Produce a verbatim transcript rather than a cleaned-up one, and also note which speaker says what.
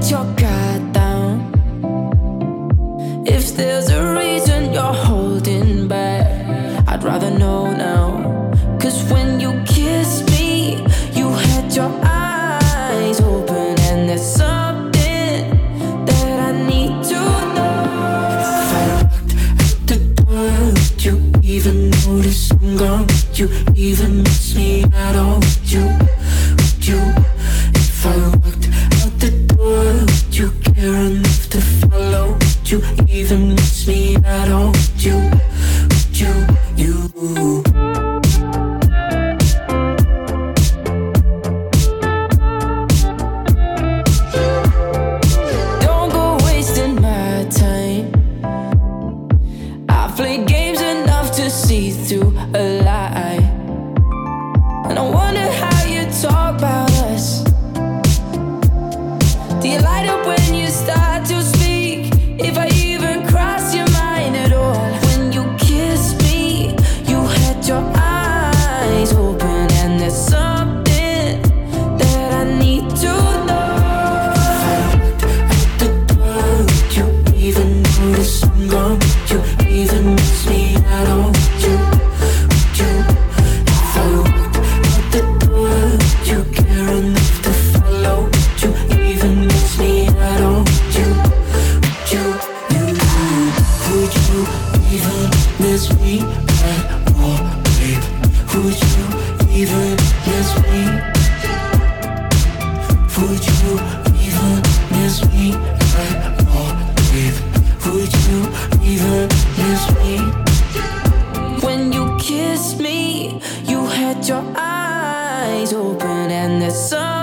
Speaker 1: your guard down. If there's a reason you're holding back, I'd rather know now. Cause when you kiss me, you had your eyes open, and there's something that I need to know. If I looked at the door, would you even notice I'm gone? Would you even miss me at all? Would you, would you? If I walked out the door, would you care enough to follow? Would you even miss me at all? Would you, would you, you? Don't go wasting my time. I've played games enough to see through a lie. And I wonder how you talk about us. Do you light up when you start to speak? If I even cross your mind at all. When you kiss me, you had your eyes open, and there's something that I need to know. If I looked at the door, would you even notice I'm gone? Would you even miss me at all? Would you, would you? If I walked out the door, would you care enough to follow? Would you even miss me at all? Would you, would you, you? Would you even miss me at all, babe? Would you even miss me? Would you even miss me at all, babe? Would you even miss me? When you kissed me, you had your eyes open, and there's some